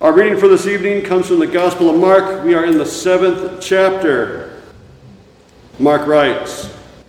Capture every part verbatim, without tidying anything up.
Our reading for this evening comes from the Gospel of Mark. We are in the seventh chapter. Mark writes,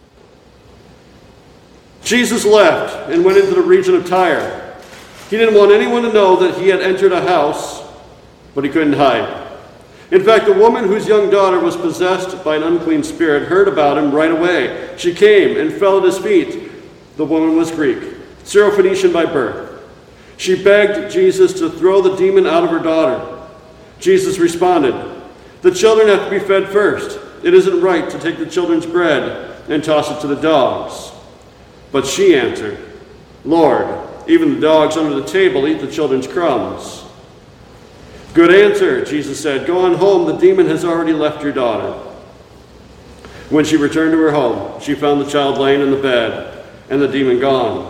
Jesus left and went into the region of Tyre. He didn't want anyone to know that he had entered a house, but he couldn't hide. In fact, a woman whose young daughter was possessed by an unclean spirit heard about him right away. She came and fell at his feet. The woman was Greek, Syrophoenician by birth. She begged Jesus to throw the demon out of her daughter. Jesus responded, "The children have to be fed first. It isn't right to take the children's bread and toss it to the dogs." But she answered, "Lord, even the dogs under the table eat the children's crumbs." "Good answer," Jesus said. "Go on home. The demon has already left your daughter." When she returned to her home, she found the child laying in the bed and the demon gone.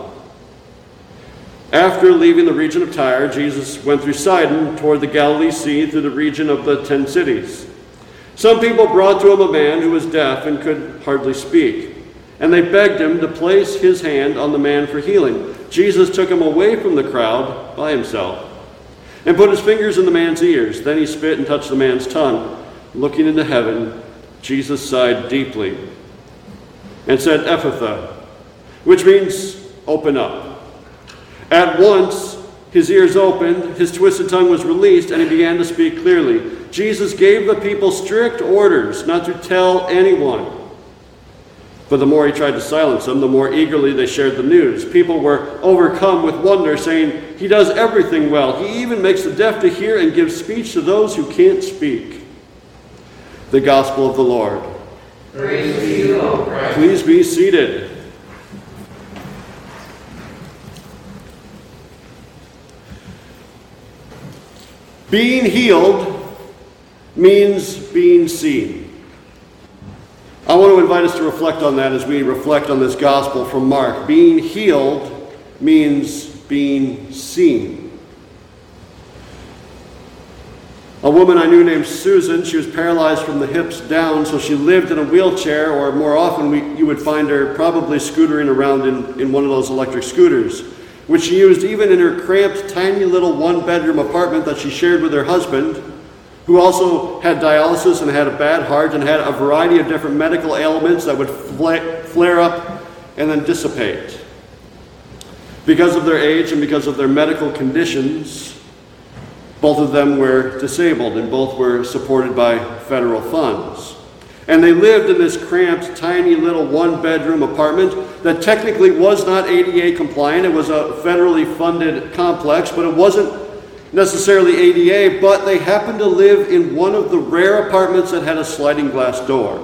After leaving the region of Tyre, Jesus went through Sidon toward the Galilee Sea through the region of the Ten Cities. Some people brought to him a man who was deaf and could hardly speak, and they begged him to place his hand on the man for healing. Jesus took him away from the crowd by himself and put his fingers in the man's ears. Then he spit and touched the man's tongue. Looking into heaven, Jesus sighed deeply and said, "Ephphatha," which means open up. At once, his ears opened, his twisted tongue was released, and he began to speak clearly. Jesus gave the people strict orders not to tell anyone. But the more he tried to silence them, the more eagerly they shared the news. People were overcome with wonder, saying, "He does everything well. He even makes the deaf to hear and gives speech to those who can't speak." The Gospel of the Lord. Praise to you, O Christ. Please be seated. Being healed means being seen. I want to invite us to reflect on that as we reflect on this gospel from Mark. Being healed means being seen. A woman I knew named Susan, she was paralyzed from the hips down, so she lived in a wheelchair, or more often we, you would find her probably scootering around in, in one of those electric scooters, which she used even in her cramped, tiny little one-bedroom apartment that she shared with her husband, who also had dialysis and had a bad heart and had a variety of different medical ailments that would flare up and then dissipate. Because of their age and because of their medical conditions, both of them were disabled and both were supported by federal funds. And they lived in this cramped, tiny little one-bedroom apartment that technically was not A D A compliant. It was a federally funded complex, but it wasn't necessarily A D A, but they happened to live in one of the rare apartments that had a sliding glass door.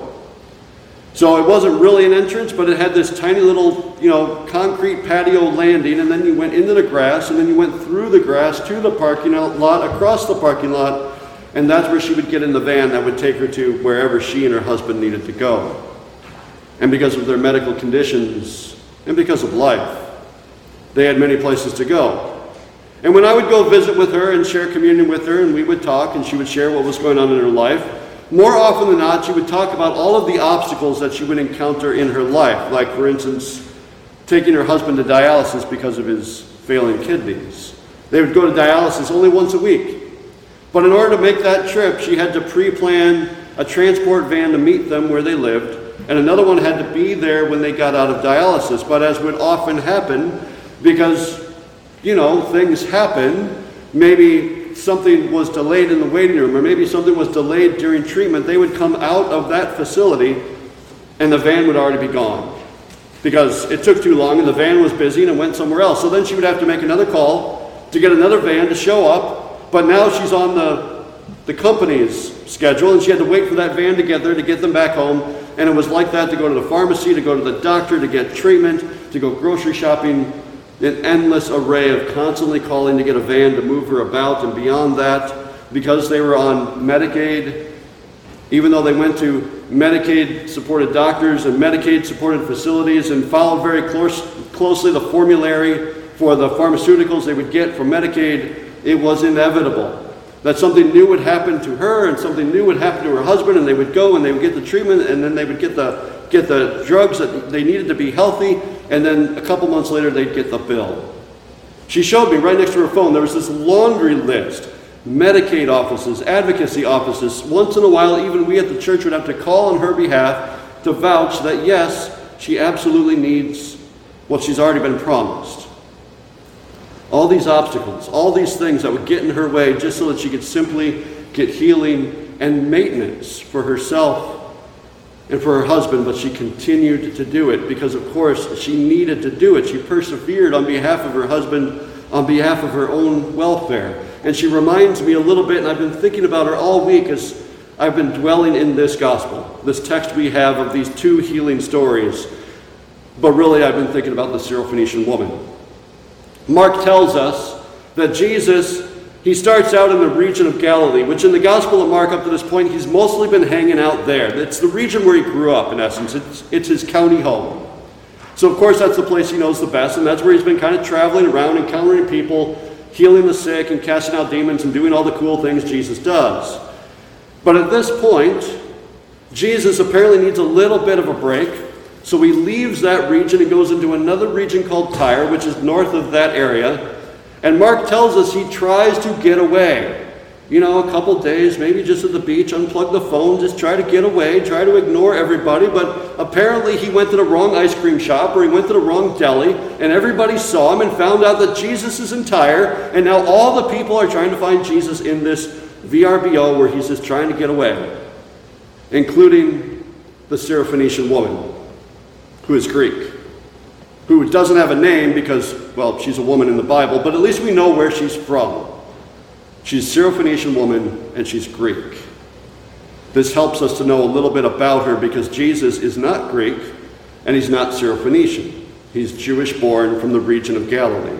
So it wasn't really an entrance, but it had this tiny little, you know, concrete patio landing, and then you went into the grass, and then you went through the grass to the parking lot, across the parking lot, and that's where she would get in the van that would take her to wherever she and her husband needed to go. And because of their medical conditions, and because of life, they had many places to go. And when I would go visit with her and share communion with her, and we would talk, and she would share what was going on in her life, more often than not, she would talk about all of the obstacles that she would encounter in her life, like, for instance, taking her husband to dialysis because of his failing kidneys. They would go to dialysis only once a week. But in order to make that trip, she had to pre-plan a transport van to meet them where they lived, and another one had to be there when they got out of dialysis. But as would often happen, because, you know, things happen, maybe something was delayed in the waiting room, or maybe something was delayed during treatment, they would come out of that facility, and the van would already be gone. Because it took too long, and the van was busy, and it went somewhere else. So then she would have to make another call to get another van to show up. But now she's on the, the company's schedule, and she had to wait for that van to get there to get them back home. And it was like that to go to the pharmacy, to go to the doctor, to get treatment, to go grocery shopping, an endless array of constantly calling to get a van to move her about. And beyond that, because they were on Medicaid, even though they went to Medicaid-supported doctors and Medicaid-supported facilities and followed very close, closely the formulary for the pharmaceuticals they would get from Medicaid, it was inevitable that something new would happen to her and something new would happen to her husband, and they would go and they would get the treatment, and then they would get the get the drugs that they needed to be healthy, and then a couple months later they'd get the bill. She showed me right next to her phone, there was this laundry list Medicaid offices, advocacy offices. Once in a while, even we at the church would have to call on her behalf to vouch that yes, she absolutely needs what she's already been promised. All these obstacles, all these things that would get in her way just so that she could simply get healing and maintenance for herself and for her husband, but she continued to do it because, of course, she needed to do it. She persevered on behalf of her husband, on behalf of her own welfare. And she reminds me a little bit, and I've been thinking about her all week as I've been dwelling in this gospel, this text we have of these two healing stories. But really, I've been thinking about the Syrophoenician woman. Mark tells us that Jesus, he starts out in the region of Galilee, which in the Gospel of Mark up to this point, he's mostly been hanging out there. It's the region where he grew up, in essence. It's, it's his county home. So, of course, that's the place he knows the best, and that's where he's been kind of traveling around, encountering people, healing the sick, and casting out demons, and doing all the cool things Jesus does. But at this point, Jesus apparently needs a little bit of a break, so he leaves that region and goes into another region called Tyre, which is north of that area. And Mark tells us he tries to get away. You know, a couple days, maybe just at the beach, unplug the phone, just try to get away, try to ignore everybody. But apparently he went to the wrong ice cream shop or he went to the wrong deli, and everybody saw him and found out that Jesus is in Tyre, and now all the people are trying to find Jesus in this V R B O where he's just trying to get away, including the Syrophoenician woman, who is Greek, who doesn't have a name because, well, she's a woman in the Bible, but at least we know where she's from. She's a Syrophoenician woman, and she's Greek. This helps us to know a little bit about her because Jesus is not Greek, and he's not Syrophoenician. He's Jewish-born from the region of Galilee.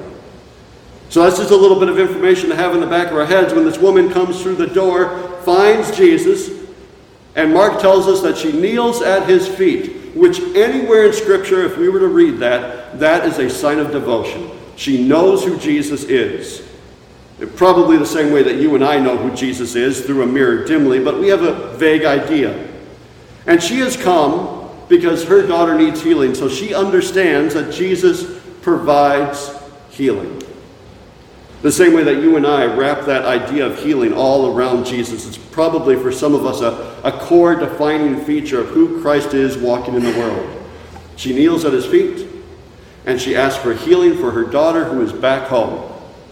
So that's just a little bit of information to have in the back of our heads when this woman comes through the door, finds Jesus, and Mark tells us that she kneels at his feet, which anywhere in Scripture, if we were to read that, that is a sign of devotion. She knows who Jesus is. Probably the same way that you and I know who Jesus is, through a mirror dimly, but we have a vague idea. And she has come because her daughter needs healing, so she understands that Jesus provides healing. The same way that you and I wrap that idea of healing all around Jesus. It's probably for some of us a, a core defining feature of who Christ is walking in the world. She kneels at his feet, and she asks for healing for her daughter who is back home.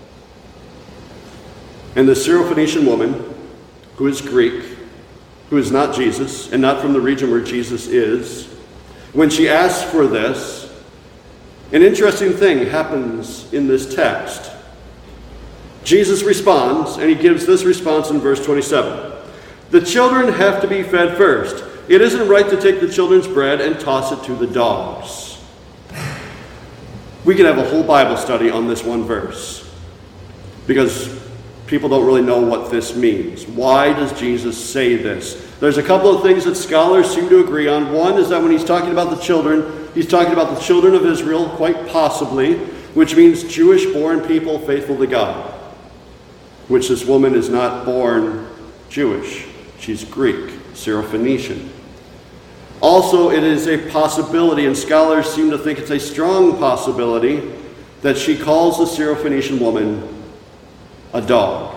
And the Syrophoenician woman, who is Greek, who is not Jesus, and not from the region where Jesus is, when she asks for this, an interesting thing happens in this text. Jesus responds, and he gives this response in verse twenty-seven. The children have to be fed first. It isn't right to take the children's bread and toss it to the dogs. We could have a whole Bible study on this one verse, because people don't really know what this means. Why does Jesus say this? There's a couple of things that scholars seem to agree on. One is that when he's talking about the children, he's talking about the children of Israel, quite possibly, which means Jewish-born people faithful to God, which this woman is not born Jewish. She's Greek, Syrophoenician. Also, it is a possibility, and scholars seem to think it's a strong possibility, that she calls the Syrophoenician woman a dog.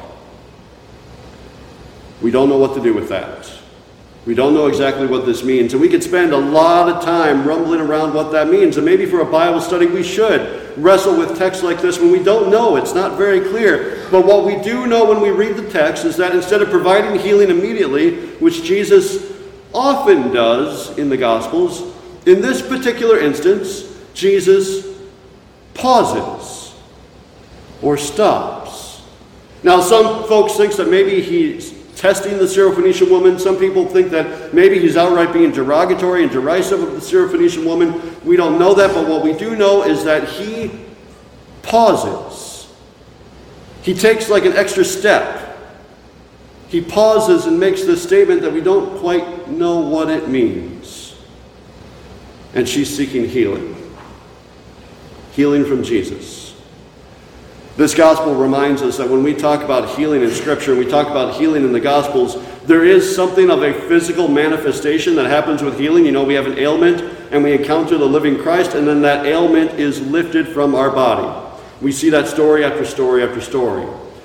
We don't know what to do with that. We don't know exactly what this means. And we could spend a lot of time rumbling around what that means. And maybe for a Bible study we should wrestle with texts like this when we don't know. It's not very clear. But what we do know when we read the text is that instead of providing healing immediately, which Jesus often does in the Gospels, in this particular instance, Jesus pauses or stops. Now, some folks think that maybe he's testing the Syrophoenician woman. Some people think that maybe he's outright being derogatory and derisive of the Syrophoenician woman. We don't know that, but what we do know is that he pauses. He takes like an extra step. He pauses and makes this statement that we don't quite know what it means. And she's seeking healing. Healing from Jesus. This gospel reminds us that when we talk about healing in Scripture, and we talk about healing in the Gospels, there is something of a physical manifestation that happens with healing. You know, we have an ailment, and we encounter the living Christ, and then that ailment is lifted from our body. We see that story after story after story.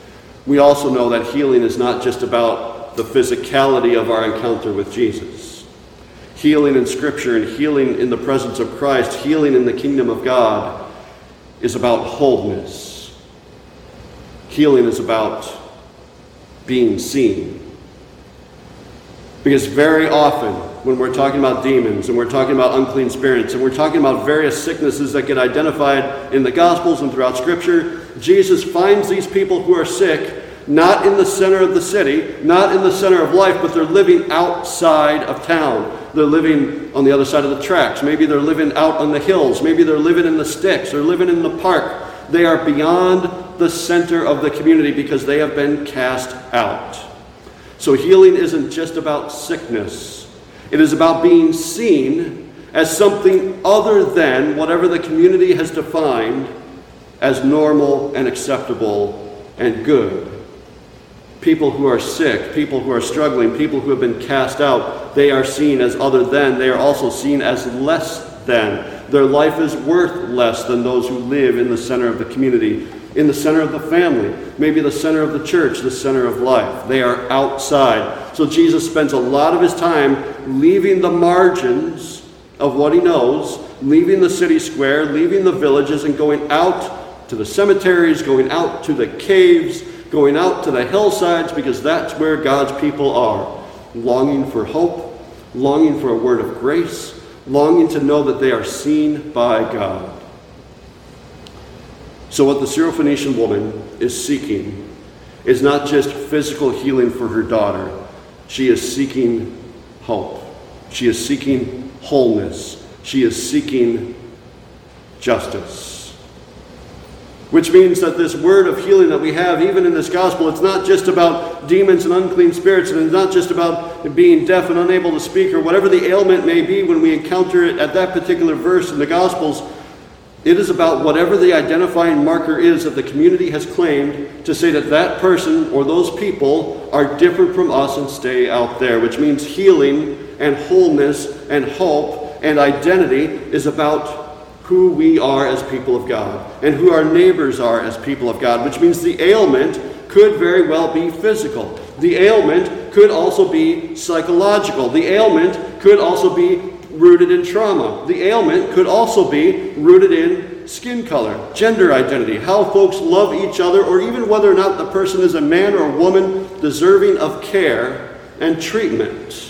we also know that healing is not just about the physicality of our encounter with Jesus. Healing in Scripture and healing in the presence of Christ, healing in the kingdom of God, is about wholeness. Healing is about being seen. Because very often, when we're talking about demons, and we're talking about unclean spirits, and we're talking about various sicknesses that get identified in the Gospels and throughout Scripture, Jesus finds these people who are sick not in the center of the city, not in the center of life, but they're living outside of town. They're living on the other side of the tracks. Maybe they're living out on the hills. Maybe they're living in the sticks. They're living in the park. They are beyond the center of the community because they have been cast out. So healing isn't just about sickness. It is about being seen as something other than whatever the community has defined as normal and acceptable and good. People who are sick, people who are struggling, people who have been cast out, they are seen as other than. They are also seen as less than. Their life is worth less than those who live in the center of the community, in the center of the family, maybe the center of the church, the center of life. They are outside. So Jesus spends a lot of his time leaving the margins of what he knows, leaving the city square, leaving the villages, and going out to the cemeteries, going out to the caves, going out to the hillsides, because that's where God's people are, longing for hope, longing for a word of grace, longing to know that they are seen by God. So what the Syrophoenician woman is seeking is not just physical healing for her daughter. She is seeking hope. She is seeking wholeness. She is seeking justice. Which means that this word of healing that we have, even in this gospel, it's not just about demons and unclean spirits, and it's not just about being deaf and unable to speak, or whatever the ailment may be when we encounter it at that particular verse in the Gospels. It is about whatever the identifying marker is that the community has claimed to say that that person or those people are different from us and stay out there, which means healing and wholeness and hope and identity is about who we are as people of God and who our neighbors are as people of God, which means the ailment could very well be physical. The ailment could also be psychological. The ailment could also be rooted in trauma. The ailment could also be rooted in skin color, gender identity, how folks love each other, or even whether or not the person is a man or a woman deserving of care and treatment.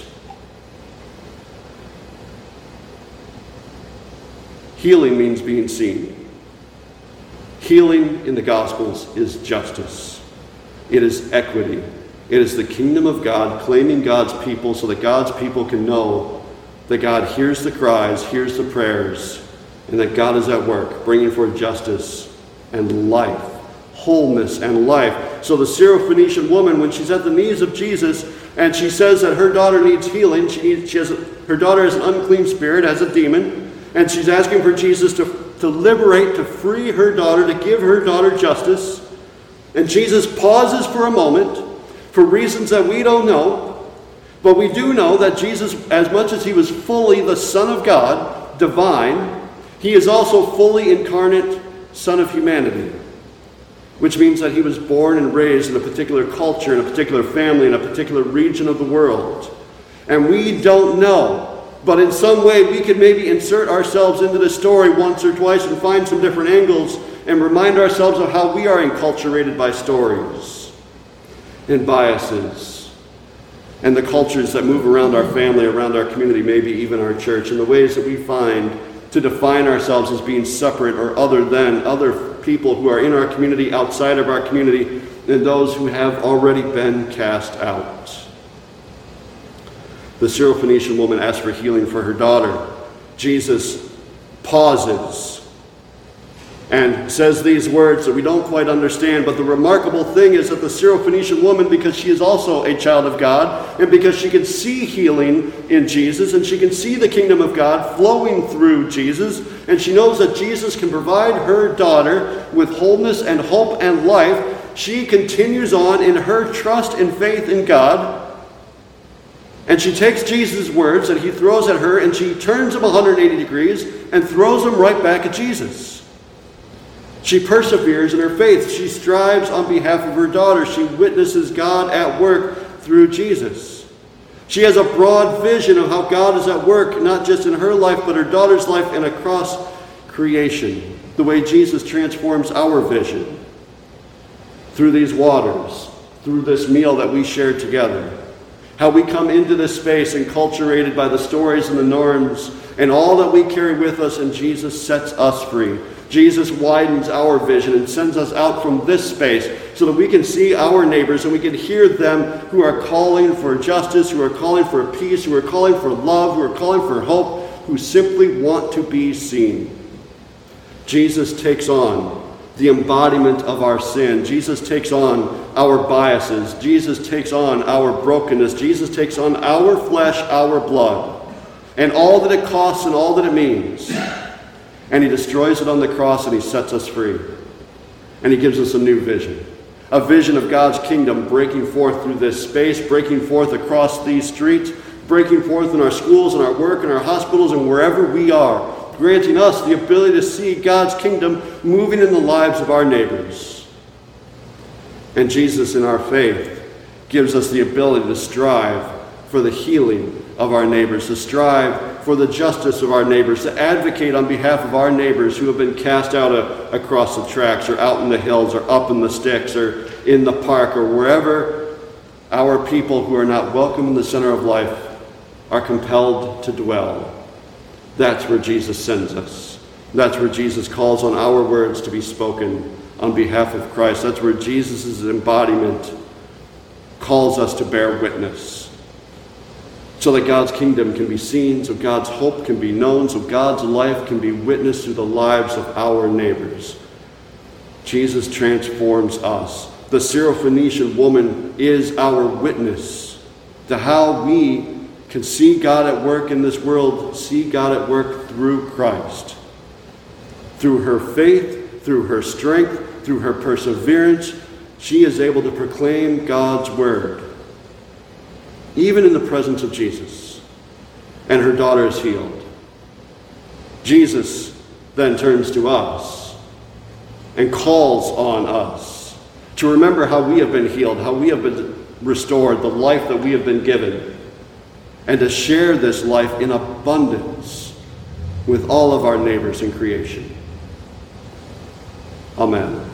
Healing means being seen. Healing in the Gospels is justice. It is equity. It is the kingdom of God claiming God's people so that God's people can know that God hears the cries, hears the prayers, and that God is at work bringing forth justice and life, wholeness and life. So the Syrophoenician woman, when she's at the knees of Jesus and she says that her daughter needs healing, she needs, she has a, her daughter has an unclean spirit, has a demon, and she's asking for Jesus to, to liberate, to free her daughter, to give her daughter justice. And Jesus pauses for a moment for reasons that we don't know. But we do know that Jesus, as much as he was fully the Son of God, divine, he is also fully incarnate Son of humanity. Which means that he was born and raised in a particular culture, in a particular family, in a particular region of the world. And we don't know. But in some way, we could maybe insert ourselves into the story once or twice and find some different angles and remind ourselves of how we are enculturated by stories and biases and the cultures that move around our family, around our community, maybe even our church, and the ways that we find to define ourselves as being separate or other than other people who are in our community, outside of our community, and those who have already been cast out. The Syrophoenician woman asked for healing for her daughter. Jesus pauses and says these words that we don't quite understand, but the remarkable thing is that the Syrophoenician woman, because she is also a child of God, and because she can see healing in Jesus, and she can see the kingdom of God flowing through Jesus, and she knows that Jesus can provide her daughter with wholeness and hope and life, she continues on in her trust and faith in God. And she takes Jesus' words that he throws at her, and she turns them one hundred eighty degrees and throws them right back at Jesus. She perseveres in her faith. She strives on behalf of her daughter. She witnesses God at work through Jesus. She has a broad vision of how God is at work, not just in her life, but her daughter's life and across creation. The way Jesus transforms our vision through these waters, through this meal that we share together. How we come into this space enculturated by the stories and the norms and all that we carry with us, and Jesus sets us free. Jesus widens our vision and sends us out from this space so that we can see our neighbors and we can hear them who are calling for justice, who are calling for peace, who are calling for love, who are calling for hope, who simply want to be seen. Jesus takes on the embodiment of our sin. Jesus takes on our biases. Jesus takes on our brokenness. Jesus takes on our flesh, our blood, and all that it costs and all that it means. And he destroys it on the cross and he sets us free. And he gives us a new vision. A vision of God's kingdom breaking forth through this space, breaking forth across these streets, breaking forth in our schools and our work and our hospitals and wherever we are, granting us the ability to see God's kingdom moving in the lives of our neighbors. And Jesus, in our faith, gives us the ability to strive for the healing of our neighbors, to strive for the justice of our neighbors, to advocate on behalf of our neighbors who have been cast out a, across the tracks or out in the hills or up in the sticks or in the park or wherever our people who are not welcome in the center of life are compelled to dwell. That's where Jesus sends us. That's where Jesus calls on our words to be spoken on behalf of Christ. That's where Jesus' embodiment calls us to bear witness so that God's kingdom can be seen, so God's hope can be known, so God's life can be witnessed through the lives of our neighbors. Jesus transforms us. The Syrophoenician woman is our witness to how we can see God at work in this world, see God at work through Christ. Through her faith, through her strength, through her perseverance, she is able to proclaim God's word, even in the presence of Jesus. And her daughter is healed. Jesus then turns to us and calls on us to remember how we have been healed, how we have been restored, the life that we have been given, and to share this life in abundance with all of our neighbors in creation. Amen.